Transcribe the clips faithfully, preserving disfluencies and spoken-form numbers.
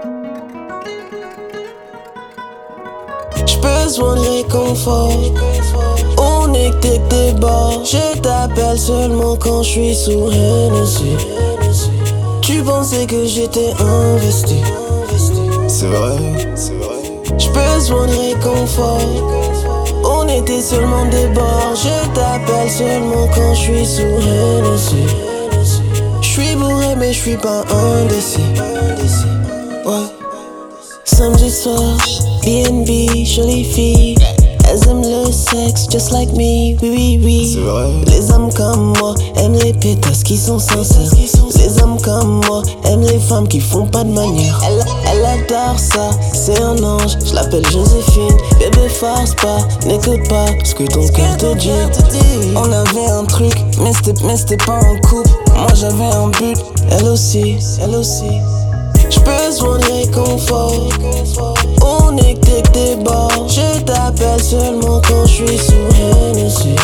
J'ai besoin de réconfort. On est que des débats. Je t'appelle seulement quand je suis sous Hennessy. Tu pensais que j'étais investi. C'est vrai, c'est vrai. J'ai besoin de réconfort. On était seulement des bords. Je t'appelle seulement quand je suis sous Hennessy. J'suis bourré mais j'suis pas indécis. Ouais. Samedi soir, B and B, jolie fille. Elles aiment le sexe, just like me, oui oui oui. C'est vrai. Les hommes comme moi aiment les pétasses qui sont sincères. Les hommes comme moi aiment les femmes qui font pas de manière. Elle, elle adore ça, c'est un ange, je l'appelle Joséphine. Bébé force pas, n'écoute pas ce que ton cœur te dit. On avait un truc, mais c'était, mais c'était pas un couple. Moi j'avais un but, elle aussi, elle aussi. J'ai besoin de réconfort. On est que des bords. Je t'appelle seulement quand je suis sous Hennessy.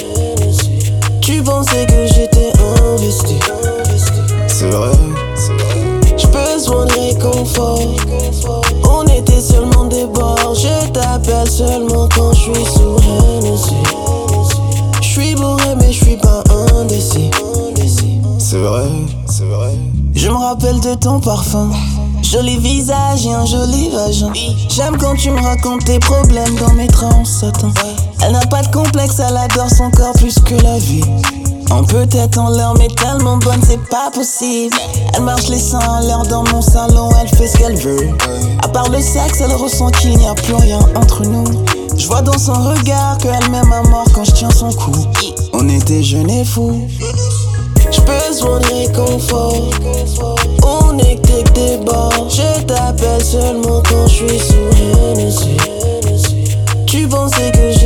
Tu pensais que j'étais investi. C'est vrai, c'est vrai. J'ai besoin de réconfort. On était seulement des bords. Je t'appelle seulement quand je suis sous Hennessy. J'suis bourré mais j'suis pas indécis. C'est vrai, c'est vrai. Je me rappelle de ton parfum. Joli visage et un joli vagin. J'aime quand tu me racontes tes problèmes dans mes transes. Attends. Elle n'a pas de complexe, elle adore son corps plus que la vie. On peut être en l'air mais tellement bonne c'est pas possible. Elle marche les seins en l'air dans mon salon, elle fait ce qu'elle veut. À part le sexe, elle ressent qu'il n'y a plus rien entre nous. Je vois dans son regard qu'elle m'aime à mort quand je tiens son cou. On était jeunes et fous. J'ai besoin de réconfort. On est que des bords. Je t'appelle seulement quand je suis sous Hennessy. Tu pensais que